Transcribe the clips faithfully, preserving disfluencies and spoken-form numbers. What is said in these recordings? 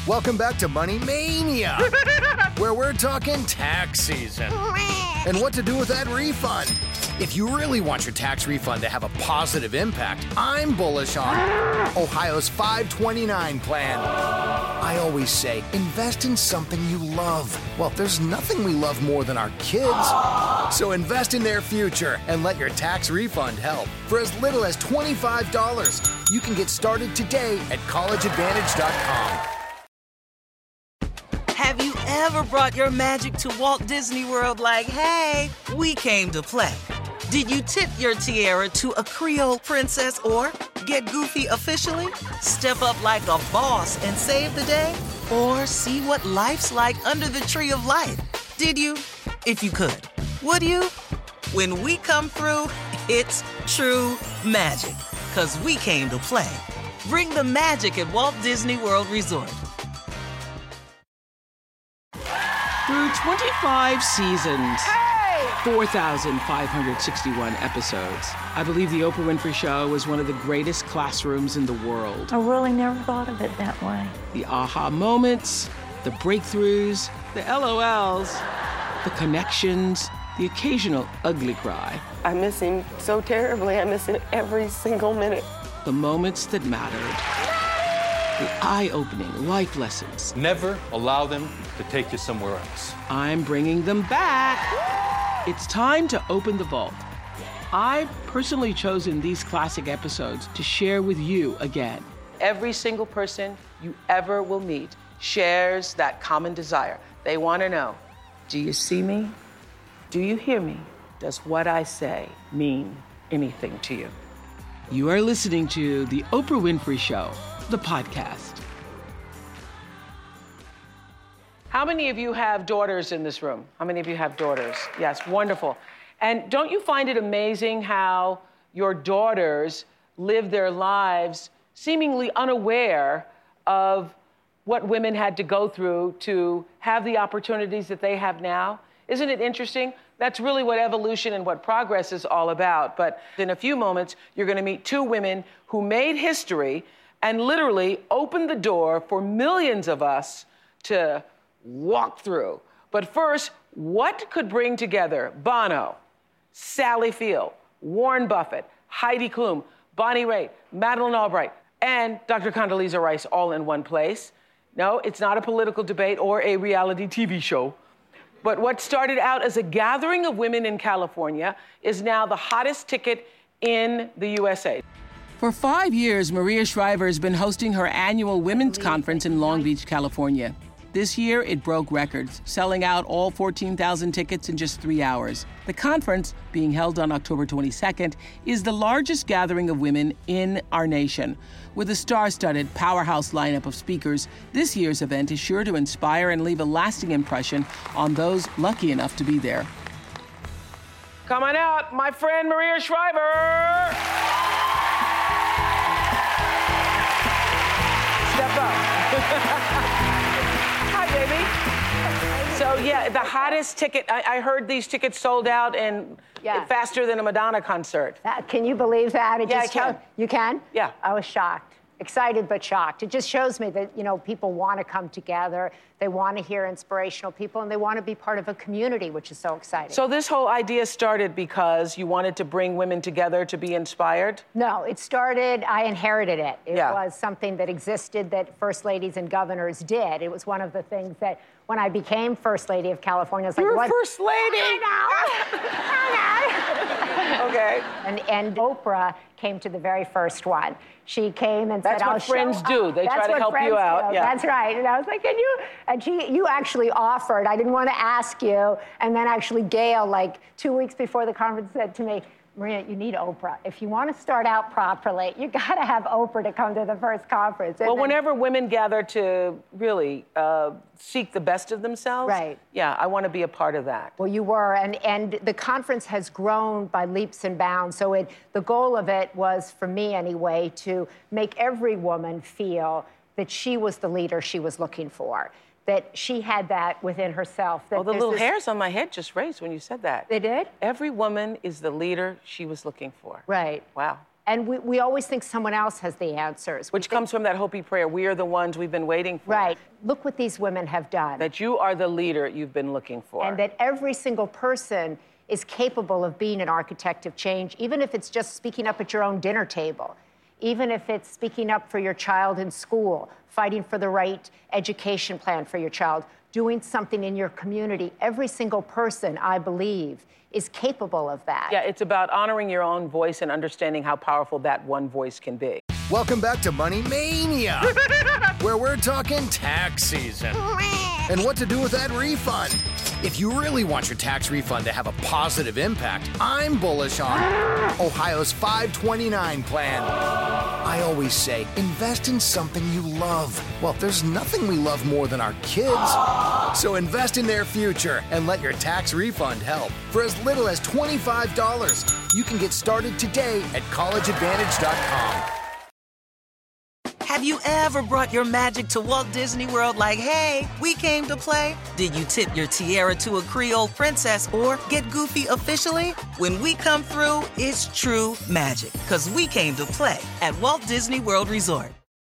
Welcome back to Money Mania, where we're talking tax season and what to do with that refund. If you really want your tax refund to have a positive impact, I'm bullish on Ohio's five twenty-nine plan. I always say, invest in something you love. Well, there's nothing we love more than our kids. So invest in their future and let your tax refund help. For as little as twenty-five dollars, you can get started today at college advantage dot com. Have you ever brought your magic to Walt Disney World like, hey, we came to play? Did you tip your tiara to a Creole princess or get goofy officially? Step up like a boss and save the day? Or see what life's like under the tree of life? Did you? If you could. Would you? When we come through, it's true magic. 'Cause we came to play. Bring the magic at Walt Disney World Resort. Through twenty-five seasons, four thousand five hundred sixty-one episodes, I believe The Oprah Winfrey Show was one of the greatest classrooms in the world. I really never thought of it that way. The aha moments, the breakthroughs, the L O Ls, the connections, the occasional ugly cry. I miss him so terribly. I miss him every single minute. The moments that mattered. The eye-opening life lessons. Never allow them to take you somewhere else. I'm bringing them back. It's time to open the vault. I've personally chosen these classic episodes to share with you again. Every single person you ever will meet shares that common desire. They want to know, do you see me? Do you hear me? Does what I say mean anything to you? You are listening to The Oprah Winfrey Show, the podcast. How many of you have daughters in this room? How many of you have daughters? Yes, wonderful. And don't you find it amazing how your daughters live their lives seemingly unaware of what women had to go through to have the opportunities that they have now? Isn't it interesting? That's really what evolution and what progress is all about. But in a few moments, you're going to meet two women who made history and literally opened the door for millions of us to walk through. But first, what could bring together Bono, Sally Field, Warren Buffett, Heidi Klum, Bonnie Raitt, Madeleine Albright, and Doctor Condoleezza Rice all in one place? No, it's not a political debate or a reality T V show. But what started out as a gathering of women in California is now the hottest ticket in the U S A. For five years, Maria Shriver has been hosting her annual women's conference in Long Beach, California. This year, it broke records, selling out all fourteen thousand tickets in just three hours. The conference, being held on October twenty-second, is the largest gathering of women in our nation. With a star-studded powerhouse lineup of speakers, this year's event is sure to inspire and leave a lasting impression on those lucky enough to be there. Come on out, my friend Maria Shriver! Step up. Hi, baby. So, yeah, the hottest ticket. I, I heard these tickets sold out and Yeah. faster than a Madonna concert. That, can you believe that? It Yeah, just I can. show- You can? Yeah. I was shocked. Excited but shocked. It just shows me that, you know, people want to come together. They want to hear inspirational people, and they want to be part of a community, which is so exciting. So this whole idea started because you wanted to bring women together to be inspired? No, it started, I inherited it. It Yeah. was something that existed that first ladies and governors did. It was one of the things that when I became First Lady of California, I was like, You're what? First Lady! I know. I know. Okay. And, and Oprah came to the very first one. She came and That's said, what I'll friends show do. up. They That's try to what help you friends out. do. Yeah. That's right. And I was like, can you? And she, you actually offered. I didn't want to ask you. And then actually Gail, like two weeks before the conference, said to me, Maria, you need Oprah. If you want to start out properly, you got to have Oprah to come to the first conference. And Well, then- whenever women gather to really uh, seek the best of themselves, Right. yeah, I want to be a part of that. Well, you were, and, and the conference has grown by leaps and bounds. So it, the goal of it was, for me anyway, to make every woman feel that she was the leader she was looking for, that she had that within herself. That Well, the there's little this- hairs on my head just raised when you said that. They did? Every woman is the leader she was looking for. Right. Wow. And we, we always think someone else has the answers. Which comes from that Hopi prayer, we are the ones we've been waiting for. Right. Look what these women have done. That you are the leader you've been looking for. And that every single person is capable of being an architect of change, even if it's just speaking up at your own dinner table, even if it's speaking up for your child in school, fighting for the right education plan for your child, doing something in your community. Every single person, I believe, is capable of that. Yeah, it's about honoring your own voice and understanding how powerful that one voice can be. Welcome back to Money Mania, where we're talking tax season and what to do with that refund. If you really want your tax refund to have a positive impact, I'm bullish on Ohio's five twenty-nine plan. I always say, invest in something you love. Well, there's nothing we love more than our kids. So invest in their future and let your tax refund help. For as little as twenty-five dollars, you can get started today at college advantage dot com. Have you ever brought your magic to Walt Disney World like, hey, we came to play? Did you tip your tiara to a Creole princess or get goofy officially? When we come through, it's true magic, because we came to play at Walt Disney World Resort.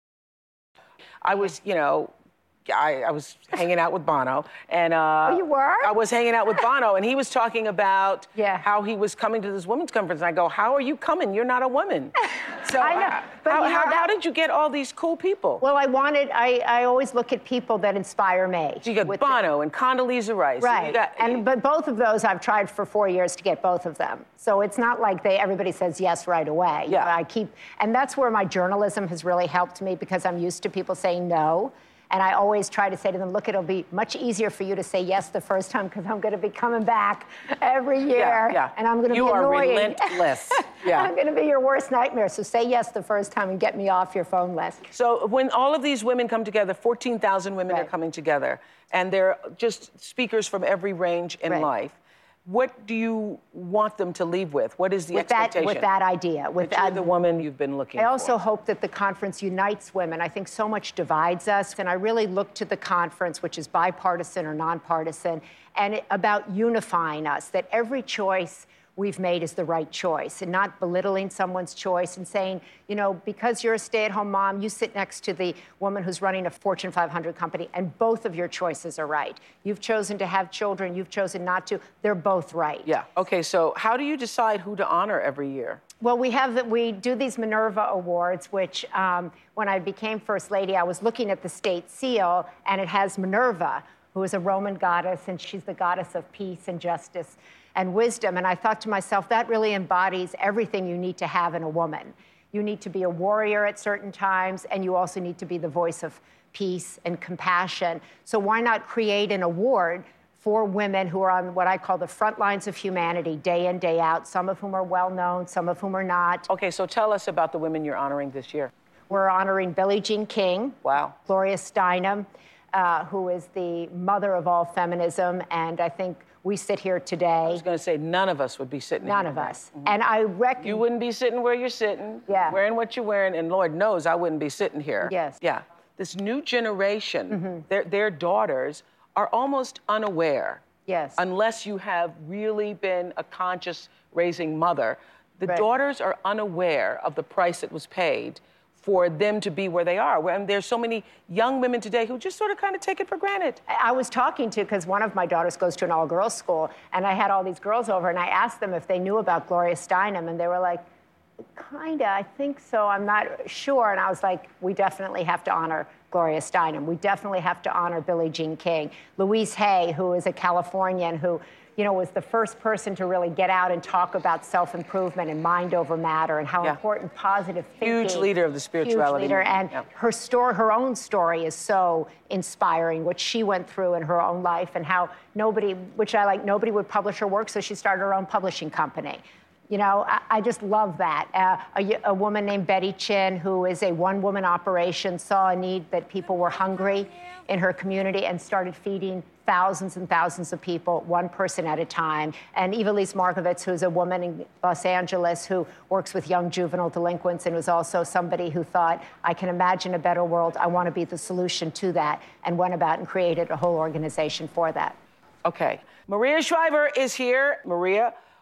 I was, you know, I, I was hanging out with Bono, and uh, Oh, you were? I was hanging out with Bono, and he was talking about Yeah. how he was coming to this women's conference. And I go, "How are you coming? You're not a woman." So I know, uh, but how, you know, how, that- how did you get all these cool people? Well, I wanted, I, I always look at people that inspire me. So you got with the- Bono and Condoleezza Rice. Right, You got, and but both of those I've tried for four years to get both of them. So it's not like they everybody says yes right away. You Yeah. know, I keep, and that's where my journalism has really helped me because I'm used to people saying no. And I always try to say to them, look, it'll be much easier for you to say yes the first time because I'm going to be coming back every year. Yeah, yeah. And I'm going to be You are annoying. relentless. Yeah. I'm going to be your worst nightmare. So say yes the first time and get me off your phone list. So when all of these women come together, fourteen thousand women are Right. coming together, and they're just speakers from every range in Right. life. What do you want them to leave with? What is the With that, expectation? with that idea. With That you're that- the woman you've been looking I for. also hope that the conference unites women. I think so much divides us, and I really look to the conference, which is bipartisan or nonpartisan, and it, about unifying us, that every choice we've made is the right choice, and not belittling someone's choice and saying, you know, because you're a stay-at-home mom, you sit next to the woman who's running a Fortune five hundred company, and both of your choices are right. You've chosen to have children, you've chosen not to. They're both right. Yeah. Okay, so how do you decide who to honor every year? Well, we have that. We do these Minerva Awards, which um, when I became First Lady, I was looking at the state seal, and it has Minerva, who is a Roman goddess, and she's the goddess of peace and justice and wisdom. And I thought to myself, that really embodies everything you need to have in a woman. You need to be a warrior at certain times, and you also need to be the voice of peace and compassion. So why not create an award for women who are on what I call the front lines of humanity, day in, day out, some of whom are well-known, some of whom are not. Okay, so tell us about the women you're honoring this year. We're honoring Billie Jean King. Wow. Gloria Steinem, uh, who is the mother of all feminism, and I think we sit here today. I was going to say none of us would be sitting None here. of us. Mm-hmm. And I reckon... You wouldn't be sitting where you're sitting, Yeah. wearing what you're wearing, and Lord knows I wouldn't be sitting here. Yes. Yeah. This new generation, Mm-hmm. their, their daughters are almost unaware. Yes. Unless you have really been a conscious raising mother. The Right. daughters are unaware of the price that was paid for them to be where they are. And there's so many young women today who just sort of kind of take it for granted. I was talking to, because one of my daughters goes to an all-girls school, and I had all these girls over, and I asked them if they knew about Gloria Steinem, and they were like, kinda, I think so, I'm not sure. And I was like, we definitely have to honor Gloria Steinem. We definitely have to honor Billie Jean King. Louise Hay, who is a Californian who, you know, was the first person to really get out and talk about self-improvement and mind over matter and how Yeah. important positive thinking. Huge leader of the spirituality Huge leader, and movement, yeah. her story, her own story is so inspiring, what she went through in her own life and how nobody, which I like, nobody would publish her work, so she started her own publishing company. You know, I, I just love that. Uh, a, a woman named Betty Chin, who is a one-woman operation, saw a need that people were hungry in her community and started feeding thousands and thousands of people, one person at a time. And Ivelisse Markovits, who's a woman in Los Angeles who works with young juvenile delinquents and was also somebody who thought, I can imagine a better world, I want to be the solution to that, and went about and created a whole organization for that. Okay. Maria Shriver is here. Maria,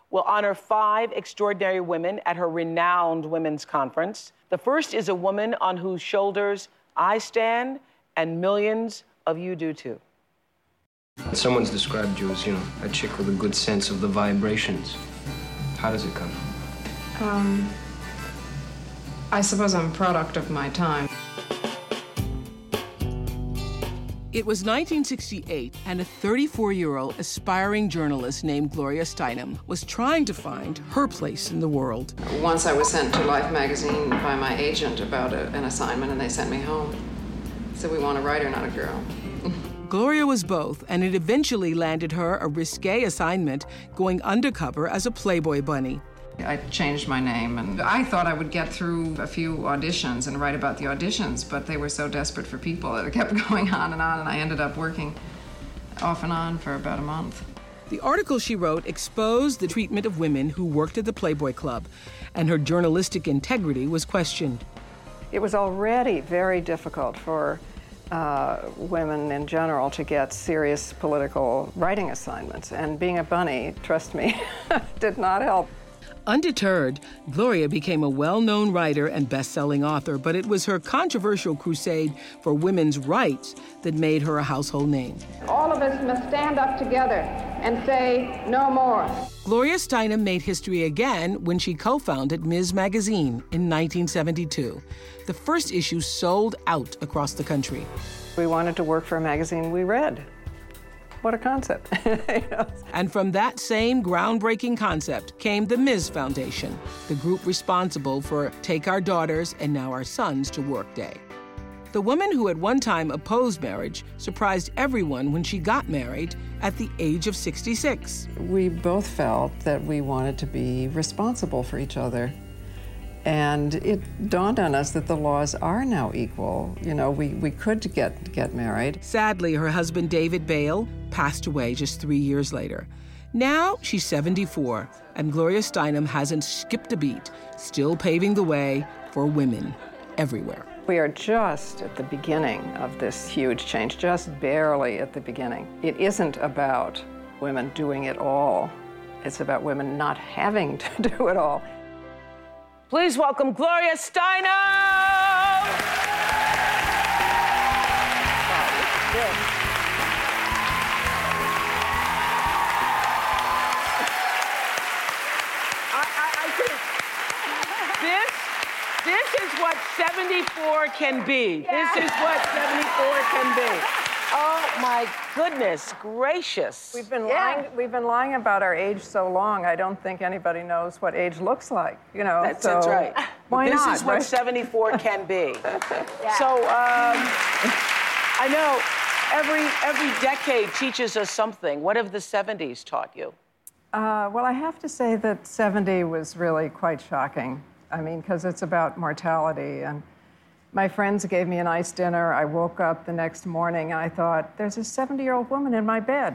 will honor five extraordinary women at her renowned women's conference. The first is a woman on whose shoulders I stand, and millions of you do too. Someone's described you as, you know, a chick with a good sense of the vibrations. How does it come? Um, I suppose I'm a product of my time. It was nineteen sixty-eight, and a thirty-four-year-old aspiring journalist named Gloria Steinem was trying to find her place in the world. Once I was sent to Life magazine by my agent about a, an assignment, and they sent me home. So we want a writer, not a girl. Gloria was both, and it eventually landed her a risque assignment going undercover as a Playboy bunny. I changed my name, and I thought I would get through a few auditions and write about the auditions, but they were so desperate for people that it kept going on and on, and I ended up working off and on for about a month. The article she wrote exposed the treatment of women who worked at the Playboy Club, and her journalistic integrity was questioned. It was already very difficult for uh, women in general to get serious political writing assignments, and being a bunny, trust me, did not help. Undeterred, Gloria became a well-known writer and best-selling author, but it was her controversial crusade for women's rights that made her a household name. All of us must stand up together and say no more. Gloria Steinem made history again when she co-founded Ms. Magazine in nineteen seventy-two. The first issue sold out across the country. We wanted to work for a magazine we read. What a concept. You know? And from that same groundbreaking concept came the Miz Foundation, the group responsible for Take Our Daughters and Now Our Sons to Work Day. The woman who at one time opposed marriage surprised everyone when she got married at the age of sixty-six. We both felt that we wanted to be responsible for each other. And it dawned on us that the laws are now equal. You know, we, we could get, get married. Sadly, her husband, David Bale, passed away just three years later. Now she's seventy-four, and Gloria Steinem hasn't skipped a beat, still paving the way for women everywhere. We are just at the beginning of this huge change, just barely at the beginning. It isn't about women doing it all. It's about women not having to do it all. Please welcome Gloria Steinem! I, I, I think this, this is what seventy-four can be. Yeah. This is what seventy-four can be. Oh my goodness gracious. We've been yeah. lying we've been lying about our age so long, I don't think anybody knows what age looks like, you know. That's, so that's right. Why this not? is what right? seventy-four can be. Yeah. So um, I know every every decade teaches us something. What have the seventies taught you? Uh, well, I have to say that seventy was really quite shocking. I mean, because it's about mortality. And my friends gave me a nice dinner. I woke up the next morning and I thought, there's a seventy-year-old woman in my bed.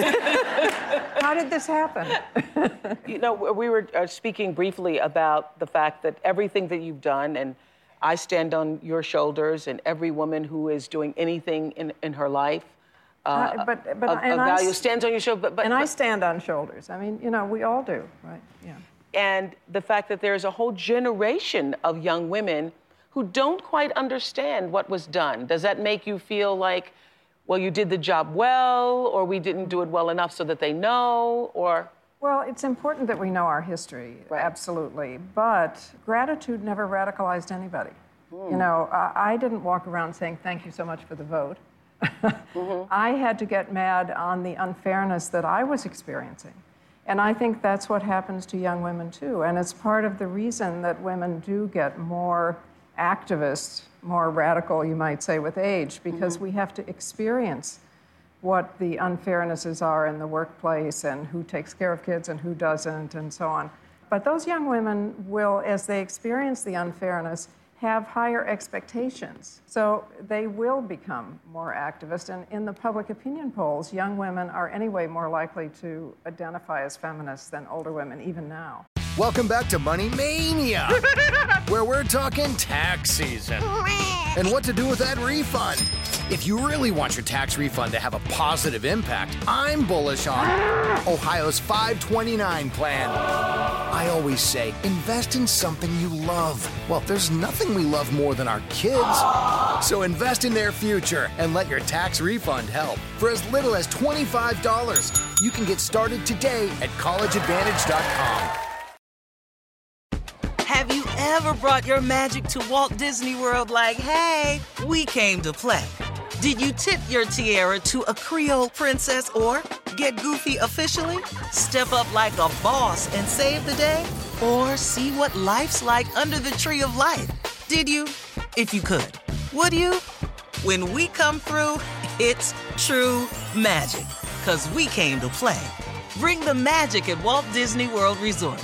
How did this happen? You know, we were uh, speaking briefly about the fact that everything that you've done, and I stand on your shoulders, and every woman who is doing anything in, in her life uh, uh, but, but, of, and of I, value stands on your shoulder. But, but, and but, I stand on shoulders. I mean, you know, we all do, right? Yeah. And the fact that there's a whole generation of young women who don't quite understand what was done. Does that make you feel like, well, you did the job well, or we didn't do it well enough so that they know, or? Well, it's important that we know our history, right. Absolutely. But gratitude never radicalized anybody. Mm. You know, I, I didn't walk around saying, thank you so much for the vote. Mm-hmm. I had to get mad on the unfairness that I was experiencing. And I think that's what happens to young women, too. And it's part of the reason that women do get more activist, more radical, you might say, with age, because mm-hmm. we have to experience what the unfairnesses are in the workplace and who takes care of kids and who doesn't and so on. But those young women will, as they experience the unfairness, have higher expectations. So they will become more activist. And in the public opinion polls, young women are anyway more likely to identify as feminists than older women, even now. Welcome back to Money Mania, where we're talking tax season. and what to do with that refund. If you really want your tax refund to have a positive impact, I'm bullish on Ohio's five twenty-nine plan. I always say, invest in something you love. Well, there's nothing we love more than our kids. So invest in their future and let your tax refund help. For as little as twenty-five dollars, you can get started today at college advantage dot com. Have you ever brought your magic to Walt Disney World like, hey, we came to play? Did you tip your tiara to a Creole princess or get goofy officially? Step up like a boss and save the day? Or see what life's like under the tree of life? Did you? If you could. Would you? When we come through, it's true magic. 'Cause we came to play. Bring the magic at Walt Disney World Resort.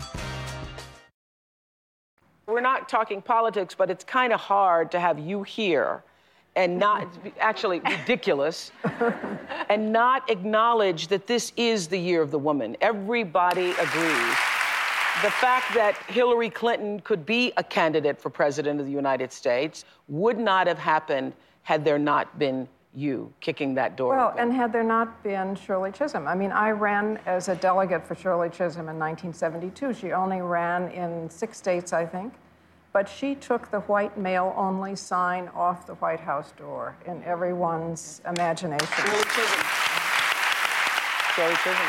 We're not talking politics, but it's kind of hard to have you here and not, it's actually ridiculous, and not acknowledge that this is the year of the woman. Everybody agrees. The fact that Hillary Clinton could be a candidate for president of the United States would not have happened had there not been you kicking that door Well, open. and had there not been Shirley Chisholm. I mean, I ran as a delegate for Shirley Chisholm in nineteen seventy-two. She only ran in six states, I think. But she took the white male-only sign off the White House door in everyone's imagination. Shirley Chisholm. Shirley Chisholm.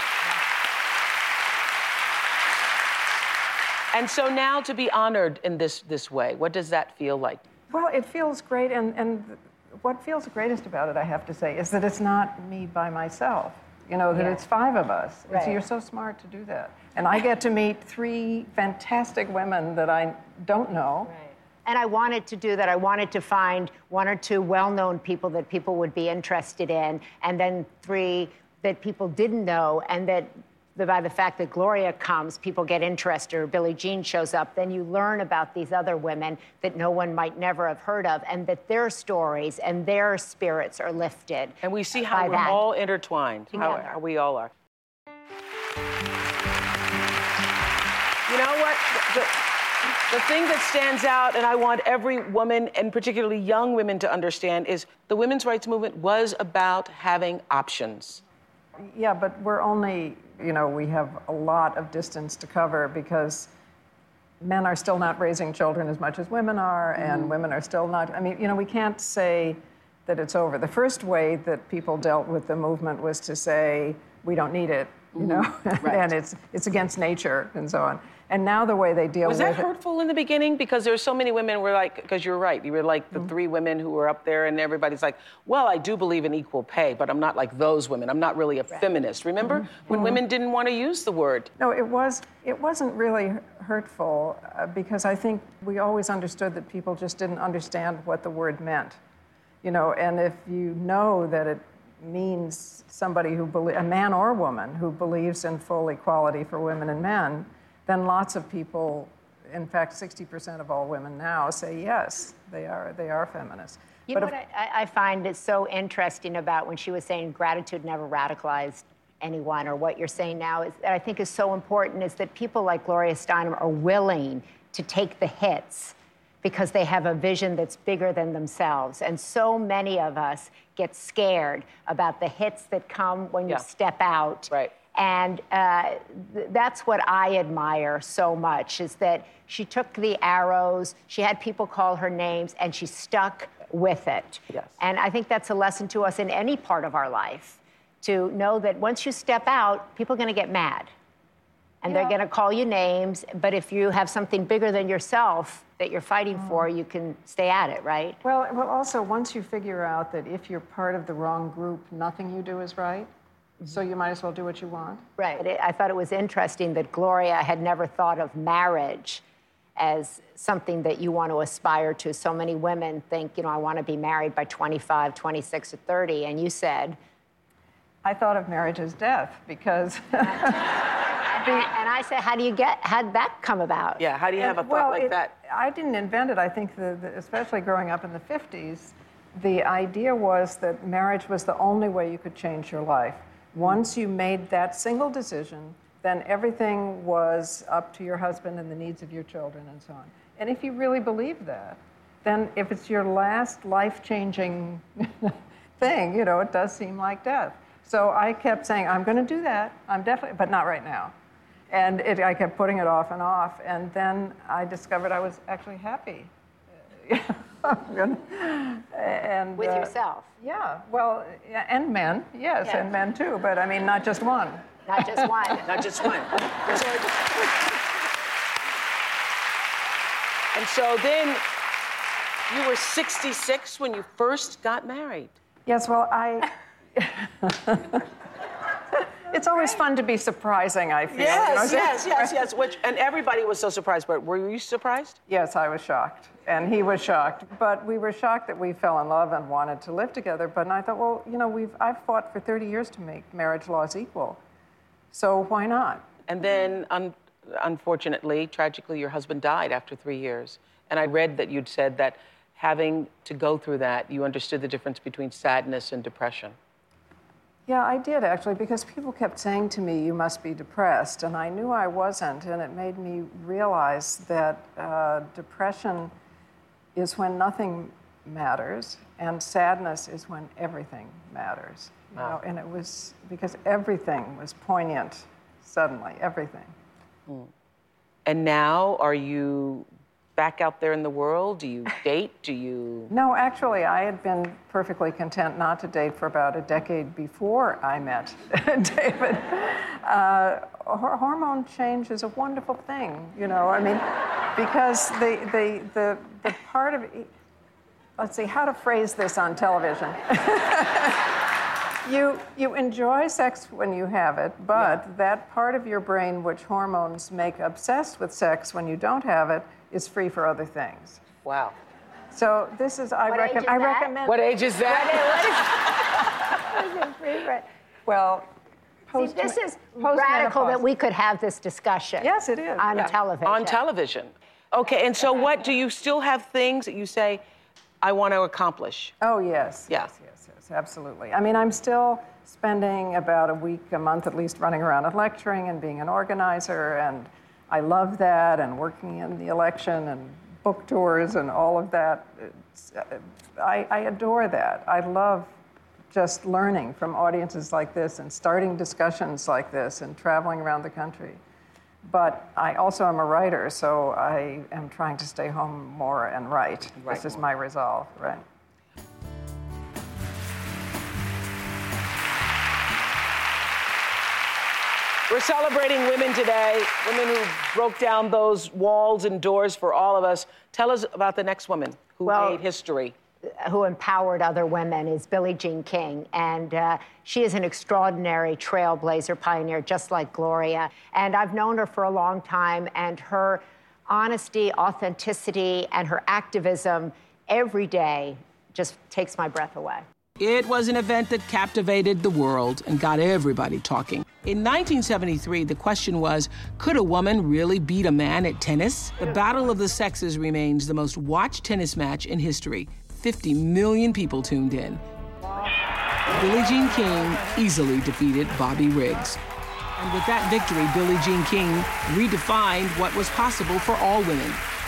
And so now to be honored in this, this way, what does that feel like? Well, it feels great, and, and what feels greatest about it, I have to say, is that it's not me by myself. You know, that Yeah. it's five of us. Right. It's, you're so smart to do that. And I get to meet three fantastic women that I don't know. Right. And I wanted to do that. I wanted to find one or two well-known people that people would be interested in, and then three that people didn't know, and that by the fact that Gloria comes, people get interested, or Billie Jean shows up, then you learn about these other women that no one might never have heard of, and that their stories and their spirits are lifted. And we see how we're that. all intertwined, how, Together. how we all are. You know what? The, the thing that stands out, and I want every woman, and particularly young women, to understand, is the women's rights movement was about having options. Yeah, but we're only, you know, we have a lot of distance to cover because men are still not raising children as much as women are, and Mm-hmm. women are still not. I mean, you know, we can't say that it's over. The first way that people dealt with the movement was to say, we don't need it, you know, Right. and it's it's against nature and so on. And now the way they deal Was with that it. hurtful in the beginning? Because there's so many women were like, because you're right, you were like the three women who were up there, and everybody's like, well, I do believe in equal pay, but I'm not like those women. I'm not really a feminist. Remember when women didn't want to use the word? No, it was. It wasn't really hurtful uh, because I think we always understood that people just didn't understand what the word meant, you know. And if you know that it means somebody who believes, a man or woman who believes in full equality for women and men, then lots of people, in fact, sixty percent of all women now say yes, they are. They are feminists. You but know if, what I, I find is so interesting about when she was saying gratitude never radicalized anyone, or what you're saying now, is that I think is so important, is that people like Gloria Steinem are willing to take the hits because they have a vision that's bigger than themselves. And so many of us get scared about the hits that come when you Yeah. step out. Right. And uh, th- that's what I admire so much, is that she took the arrows, she had people call her names, and she stuck with it. Yes. And I think that's a lesson to us in any part of our life, to know that once you step out, people are going to get mad. And Yeah. they're going to call you names, but if you have something bigger than yourself that you're fighting for, you can stay at it, right? well, well, also once you figure out that if you're part of the wrong group, nothing you do is right. So you might as well do what you want. Right. It, I thought it was interesting that Gloria had never thought of marriage as something that you want to aspire to. So many women think, you know, I want to be married by twenty-five, twenty-six, or thirty. And you said... I thought of marriage as death because... and, and I said, how do you get, how did that come about? Yeah, how do you have a thought well, like it, that? I didn't invent it. I think, the, the, especially growing up in the fifties, the idea was that marriage was the only way you could change your life. Once you made that single decision, then everything was up to your husband and the needs of your children and so on. And if you really believed that, then if it's your last life-changing thing, you know, it does seem like death. So I kept saying, I'm going to do that. I'm definitely, but not right now. And it, I kept putting it off and off. And then I discovered I was actually happy. and With uh, yourself. Yeah, well, yeah, and men, yes, Yeah. and men too, but I mean, not just one. Not just one. Not just one. And so then you were sixty-six when you first got married. Yes, well, I... It's always fun to be surprising, I feel. Yes, you know? yes, yes, yes. Which, and everybody was so surprised, but were you surprised? Yes, I was shocked, and he was shocked. But we were shocked that we fell in love and wanted to live together. But I thought, well, you know, we've I've fought for thirty years to make marriage laws equal, so why not? And then, un- unfortunately, tragically, your husband died after three years. And I read that you'd said that having to go through that, you understood the difference between sadness and depression. Yeah, I did, actually, because people kept saying to me, you must be depressed, and I knew I wasn't, and it made me realize that uh, depression is when nothing matters, and sadness is when everything matters. You Wow. know? And it was because everything was poignant suddenly, everything. Mm. And now, are you back out there in the world? Do you date? Do you... No, actually, I had been perfectly content not to date for about a decade before I met David. Uh, hor- hormone change is a wonderful thing, you know, I mean, because the, the, the, the part of, let's see, how to phrase this on television. You, you enjoy sex when you have it, but yeah. that part of your brain which hormones make obsessed with sex when you don't have it is free for other things. Wow. So this is, I, what reckon, age is I that? recommend... What age is that? What is, what is it free for? Well, See, this is radical that we could have this discussion. Yes, it is. On yeah. television. On television. Okay, and so what, do you still have things that you say, I want to accomplish? Oh, yes. Yeah. Yes, yes, yes, absolutely. I mean, I'm still spending about a week, a month at least, running around and lecturing and being an organizer, and I love that, and working in the election and book tours and all of that. It's, uh, I, I adore that. I love just learning from audiences like this and starting discussions like this and traveling around the country. But I also am a writer, so I am trying to stay home more and write. Right This is more. my resolve, right? We're celebrating women today, women who broke down those walls and doors for all of us. Tell us about the next woman who Well, made history. Who empowered other women is Billie Jean King. And uh, she is an extraordinary trailblazer pioneer, just like Gloria. And I've known her for a long time, and her honesty, authenticity, and her activism every day just takes my breath away. It was an event that captivated the world and got everybody talking. In nineteen seventy-three, the question was, could a woman really beat a man at tennis? The Battle of the Sexes remains the most watched tennis match in history. fifty million people tuned in. Billie Jean King easily defeated Bobby Riggs. And with that victory, Billie Jean King redefined what was possible for all women.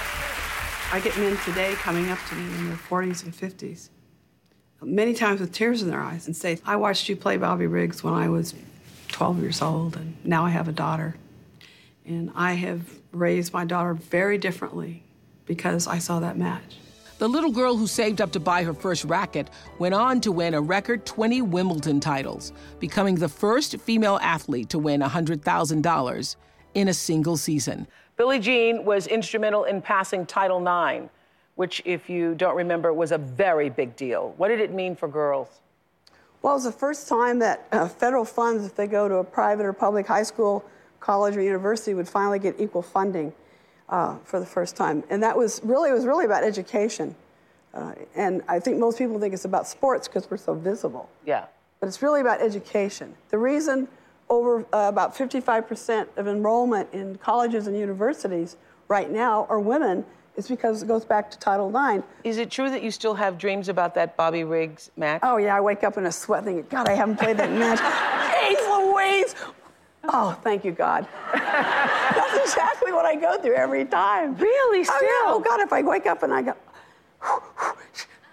I get men today coming up to me in their forties and fifties, many times with tears in their eyes, and say, I watched you play Bobby Riggs when I was twelve years old, and now I have a daughter. And I have raised my daughter very differently because I saw that match. The little girl who saved up to buy her first racket went on to win a record twenty Wimbledon titles, becoming the first female athlete to win one hundred thousand dollars in a single season. Billie Jean was instrumental in passing Title nine, which, if you don't remember, was a very big deal. What did it mean for girls? Well, it was the first time that uh, federal funds, if they go to a private or public high school, college, or university, would finally get equal funding uh, for the first time. And that was really, it was really about education. Uh, and I think most people think it's about sports because we're so visible. Yeah. But it's really about education. The reason over uh, about fifty-five percent of enrollment in colleges and universities right now are women is because it goes back to Title nine. Is it true that you still have dreams about that Bobby Riggs match? Oh, yeah, I wake up in a sweat thinking, God, I haven't played that match. Jeez Louise! Oh, thank you, God. That's exactly what I go through every time. Really, still? Oh, yeah. Oh, God, if I wake up and I go,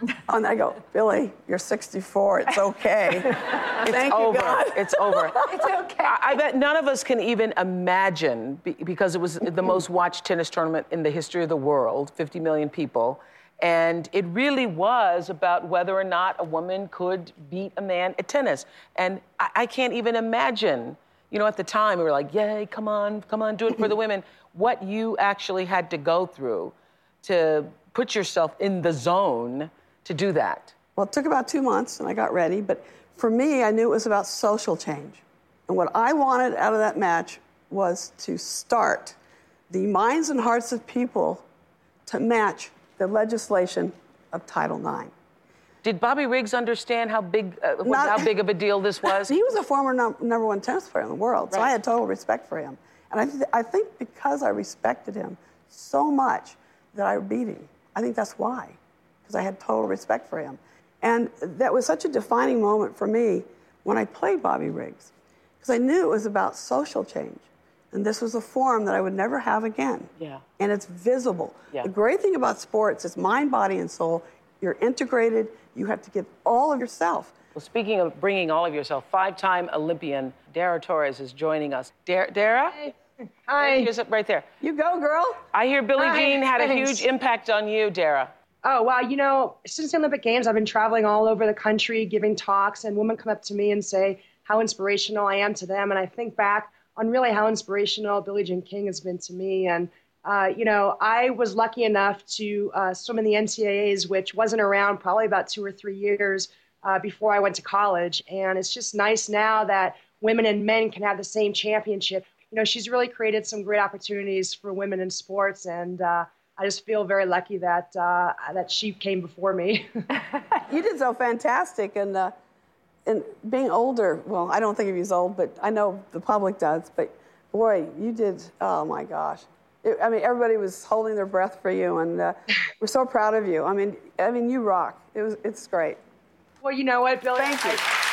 Oh, and I go, Billy, you're sixty-four. It's okay. It's Thank over. you, God. It's over. It's okay. I, I bet none of us can even imagine, be, because it was the most watched tennis tournament in the history of the world, fifty million people. And it really was about whether or not a woman could beat a man at tennis. And I, I can't even imagine, you know, at the time, we were like, yay, come on, come on, do it for the women. What you actually had to go through to put yourself in the zone to do that. Well, it took about two months, and I got ready. But for me, I knew it was about social change. And what I wanted out of that match was to start the minds and hearts of people to match the legislation of Title nine. Did Bobby Riggs understand how big, uh, what, Not- how big of a deal this was? He was a former num- number one tennis player in the world, so Right. I had total respect for him. And I, th- I think because I respected him so much that I beat him. I think that's why, because I had total respect for him. And that was such a defining moment for me when I played Bobby Riggs, because I knew it was about social change. And this was a forum that I would never have again. Yeah. And it's visible. Yeah. The great thing about sports is mind, body, and soul. You're integrated. You have to give all of yourself. Well, speaking of bringing all of yourself, five-time Olympian Dara Torres is joining us. Dar- Dara? Hi. Hi. Here's it right there. You go, girl. I hear Billie Hi. Jean had a Thanks. huge impact on you, Dara. Oh, wow. You know, since the Olympic Games, I've been traveling all over the country, giving talks, and women come up to me and say how inspirational I am to them. And I think back on really how inspirational Billie Jean King has been to me. And, uh, you know, I was lucky enough to uh, swim in the N C A As, which wasn't around probably about two or three years uh, before I went to college. And it's just nice now that women and men can have the same championship. You know, she's really created some great opportunities for women in sports, and uh, I just feel very lucky that uh, that she came before me. You did so fantastic, and uh, and being older, well, I don't think of you as old, but I know the public does. But boy, you did. Oh my gosh, it, I mean, everybody was holding their breath for you, and uh, we're so proud of you. I mean, I mean, you rock. It was, it's great. Well, you know what, Billy? Thank you.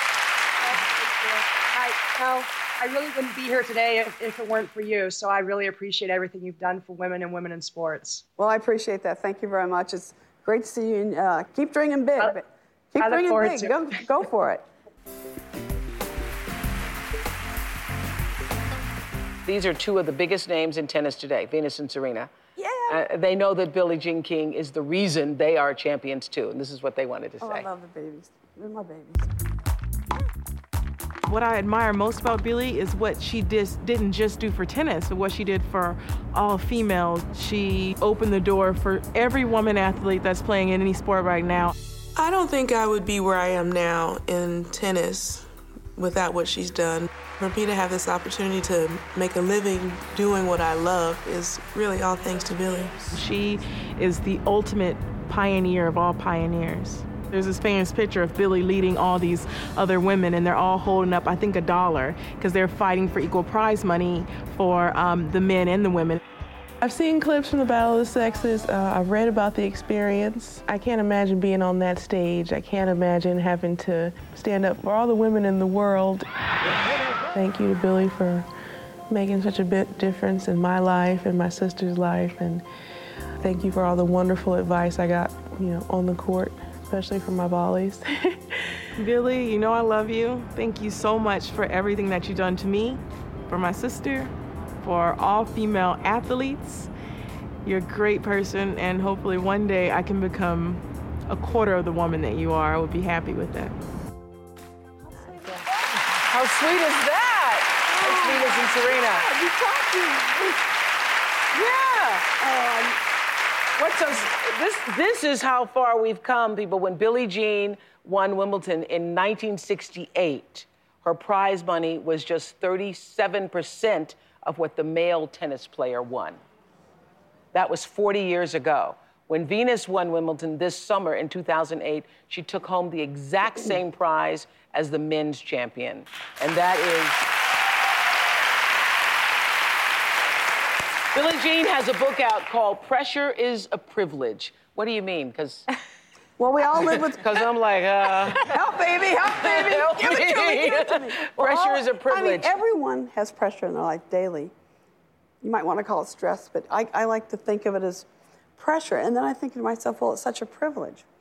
I, I, no, I really wouldn't be here today if, if it weren't for you. So I really appreciate everything you've done for women and women in sports. Well, I appreciate that. Thank you very much. It's great to see you. And, uh, keep dreaming big. I- keep I look dreaming forward big. to Go, it. go for it. These are two of the biggest names in tennis today, Venus and Serena. Yeah. Uh, they know that Billie Jean King is the reason they are champions too, and this is what they wanted to Oh, say. I love the babies. They're my babies. What I admire most about Billie is what she dis- didn't just do for tennis, but what she did for all females. She opened the door for every woman athlete that's playing in any sport right now. I don't think I would be where I am now in tennis without what she's done. For me to have this opportunity to make a living doing what I love is really all thanks to Billie. She is the ultimate pioneer of all pioneers. There's this famous picture of Billie leading all these other women, and they're all holding up, I think, a dollar, because they're fighting for equal prize money for um, the men and the women. I've seen clips from the Battle of the Sexes. Uh, I've read about the experience. I can't imagine being on that stage. I can't imagine having to stand up for all the women in the world. Thank you to Billie for making such a big difference in my life and my sister's life. And thank you for all the wonderful advice I got, you know, on the court, especially for my volleys. Billie, you know I love you. Thank you so much for everything that you've done to me, for my sister, for all female athletes. You're a great person, and hopefully one day I can become a quarter of the woman that you are. I would be happy with that. How sweet is that? It's Venus and Serena. You talking? Yeah. What's so, this, this is how far we've come, people. When Billie Jean won Wimbledon in nineteen sixty-eight, her prize money was just thirty-seven percent of what the male tennis player won. That was forty years ago. When Venus won Wimbledon this summer in two thousand eight, she took home the exact same prize as the men's champion. And that is... Billie Jean has a book out called Pressure is a Privilege. What do you mean? Because... Well, we all live with... Because I'm like, uh... help, baby, help, baby. Help give it to me, give it to me. Pressure Well, is a privilege. I mean, everyone has pressure in their life daily. You might want to call it stress, but I, I like to think of it as pressure. And then I think to myself, well, it's such a privilege.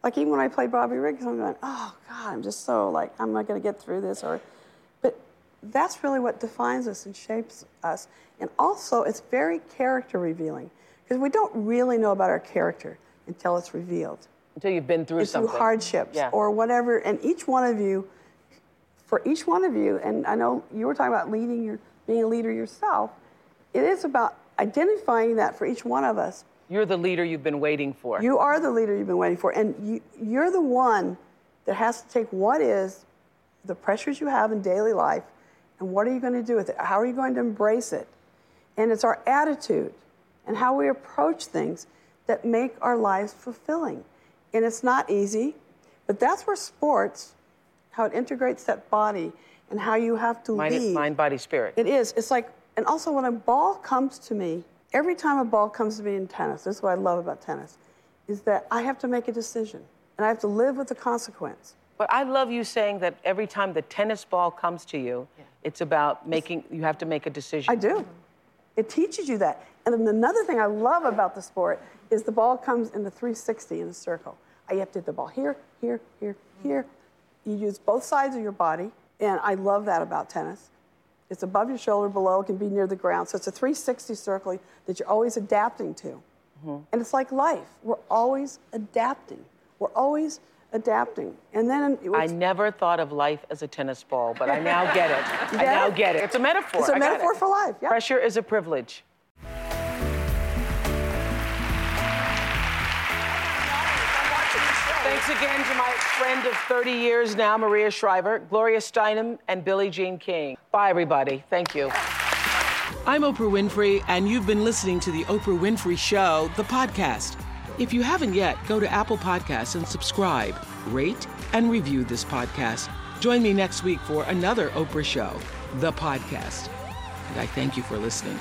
Like even when I play Bobby Riggs, I'm going, oh God, I'm just so like, I'm not going to get through this. Or, but that's really what defines us and shapes us. And also, it's very character revealing because we don't really know about our character until it's revealed. Until you've been through it's something. Through hardships yeah. or whatever. And each one of you, for each one of you, and I know you were talking about leading your, being a leader yourself, it is about identifying that for each one of us. You're the leader you've been waiting for. You are the leader you've been waiting for. And you, you're the one that has to take what is the pressures you have in daily life and what are you going to do with it? How are you going to embrace it? And it's our attitude and how we approach things that make our lives fulfilling. And it's not easy, but that's where sports, how it integrates that body and how you have to mind, lead. Mind, body, spirit. It is. It's like, and also when a ball comes to me, every time a ball comes to me in tennis, this is what I love about tennis, is that I have to make a decision and I have to live with the consequence. But I love you saying that every time the tennis ball comes to you, yeah. it's about making, you have to make a decision. I do. It teaches you that. And then another thing I love about the sport is the ball comes in the three sixty in a circle. I have to hit the ball here, here, here, here. You use both sides of your body, and I love that about tennis. It's above your shoulder, below, it can be near the ground. So it's a three sixty circle that you're always adapting to. Mm-hmm. And it's like life. We're always adapting. We're always adapting. And then I never thought of life as a tennis ball, but I now get it. I now get it. It's a metaphor. It's a I metaphor for life, yeah. Pressure is a privilege. Thanks again to my friend of thirty years now, Maria Shriver, Gloria Steinem, and Billie Jean King. Bye, everybody. Thank you. I'm Oprah Winfrey, and you've been listening to The Oprah Winfrey Show, the podcast. If you haven't yet, go to Apple Podcasts and subscribe, rate, and review this podcast. Join me next week for another Oprah Show, the podcast. And I thank you for listening.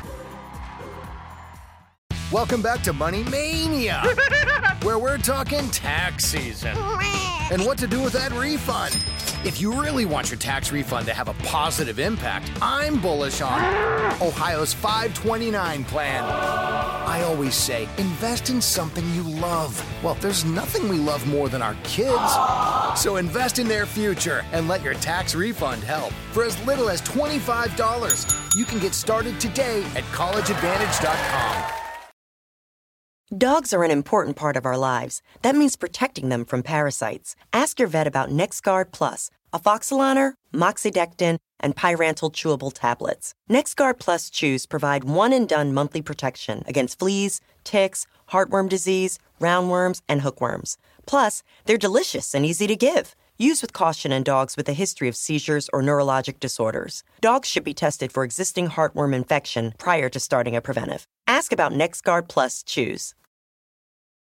Welcome back to Money Mania, where we're talking tax season and what to do with that refund. If you really want your tax refund to have a positive impact, I'm bullish on Ohio's five twenty-nine plan. I always say, invest in something you love. Well, there's nothing we love more than our kids. So invest in their future and let your tax refund help. For as little as twenty-five dollars, you can get started today at college advantage dot com. Dogs are an important part of our lives. That means protecting them from parasites. Ask your vet about NexGard Plus, Afoxolaner, Moxidectin, and Pyrantel chewable tablets. NexGard Plus chews provide one-and-done monthly protection against fleas, ticks, heartworm disease, roundworms, and hookworms. Plus, they're delicious and easy to give. Use with caution in dogs with a history of seizures or neurologic disorders. Dogs should be tested for existing heartworm infection prior to starting a preventive. Ask about NexGard Plus chews.